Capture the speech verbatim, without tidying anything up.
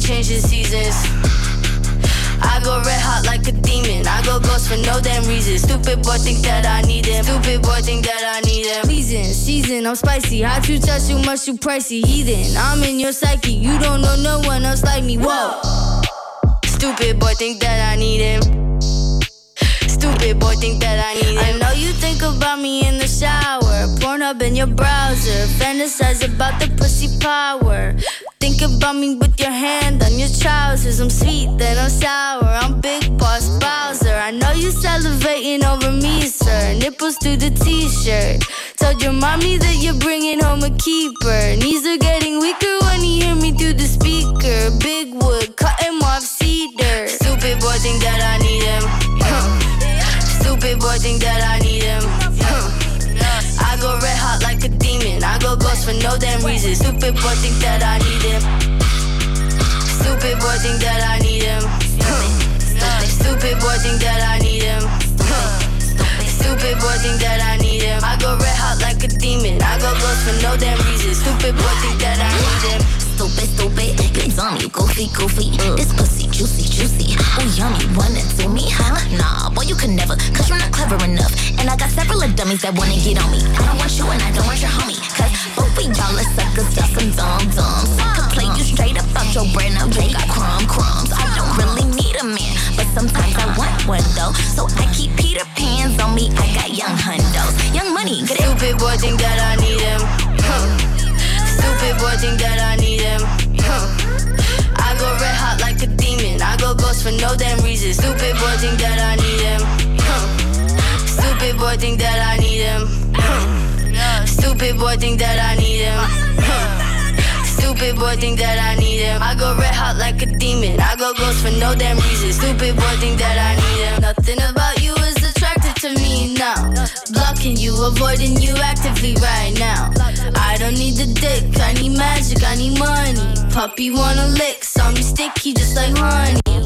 change the seasons. I go red hot like a demon. I go ghost for no damn reason. Stupid boy think that I need him. Stupid boy think that I need him. Pleasing, season, I'm spicy. Hot you touch too much, you pricey. Heathen, I'm in your psyche. You don't know no one else like me. Whoa. Stupid boy think that I need him. Stupid boy think that I need him. I know you think about me in the shower. Porn up in your browser. Fantasize about the pussy power. Think about me with your hand on your trousers. I'm sweet, then I'm sour. I'm Big Boss Bowser. I know you salivating over me, sir. Nipples through the t-shirt. Told your mommy that you're bringing home a keeper. Knees are getting weaker when you hear me through the speaker. Big wood, cut him off cedar. Stupid boy think that I need him. Stupid boy think that I need him. I go red hot like a demon. I go ghost for no damn reason. Stupid boy think that I need him. Stupid boy think that I need him. Stupid boy think that I need him. Stupid boy think that I need him. I go red hot like a demon. I go ghost for no damn reason. Stupid boy think that I need him. Stupid, stupid, you dumb, you goofy, goofy. Ugh. This pussy juicy, juicy. Oh yummy, wanna do me, huh? Nah, boy you can never, cause you're not clever enough. And I got several of dummies that wanna get on me. I don't want you and I don't want your homie. Cause both of y'all are suckers, just some dumb dumbs. Could play you straight up out your brain, now they got crumb crumbs. I don't really need a man, but sometimes I want one though. So I keep Peter Pans on me, I got young hundos. Young money, get it? Stupid boy think that I need him. Stupid boy think that I need him. I go red hot like a demon. I go ghost for no damn reason. Stupid boy think that I need him. Stupid boy think that I need him. Stupid boy think that I need him. Stupid boy think that I need him. I go red hot like a demon. I go ghost for no damn reason. Stupid boy think that I need him. Nothing about you is attractive to me now. Blocking you, avoiding you actively right now. I don't need the dick, I need magic, I need money. Puppy wanna lick, saw me sticky just like honey.